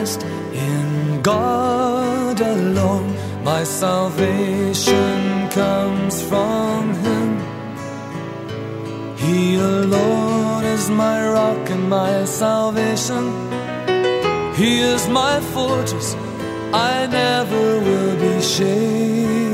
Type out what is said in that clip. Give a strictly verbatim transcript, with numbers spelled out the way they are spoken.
trust in God alone. My salvation comes from Him. He alone is my rock and my salvation. He is my fortress, I never will be shaken.